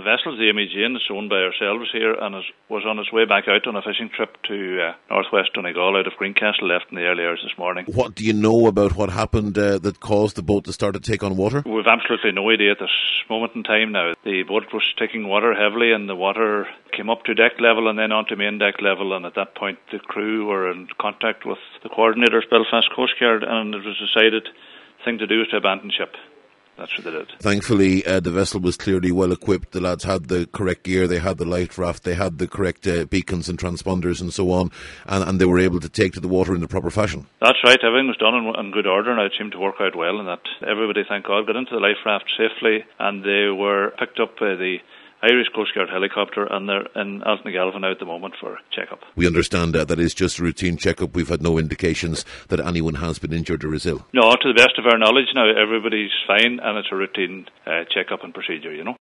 The vessel's the Amy Jane. It's owned by ourselves here, and it was on its way back out on a fishing trip to northwest Donegal out of Greencastle, left in the early hours this morning. What do you know about what happened that caused the boat to start to take on water? We've absolutely no idea at this moment in time now. The boat was taking water heavily, and the water came up to deck level and then onto main deck level, and at that point the crew were in contact with the coordinators, Belfast Coast Guard, and it was decided the thing to do was to abandon ship. That's what they did. Thankfully, the vessel was clearly well equipped. The lads had the correct gear, they had the life raft, they had the correct beacons and transponders and so on, and they were able to take to the water in the proper fashion. That's right, everything was done in good order, and it seemed to work out well, and that everybody, thank God, got into the life raft safely, and they were picked up by the Irish Coast Guard helicopter, and they're in Altnagalvin now at the moment for check-up. We understand that is just a routine check-up. We've had no indications that anyone has been injured or is ill. No, to the best of our knowledge now, everybody's fine, and it's a routine check-up and procedure,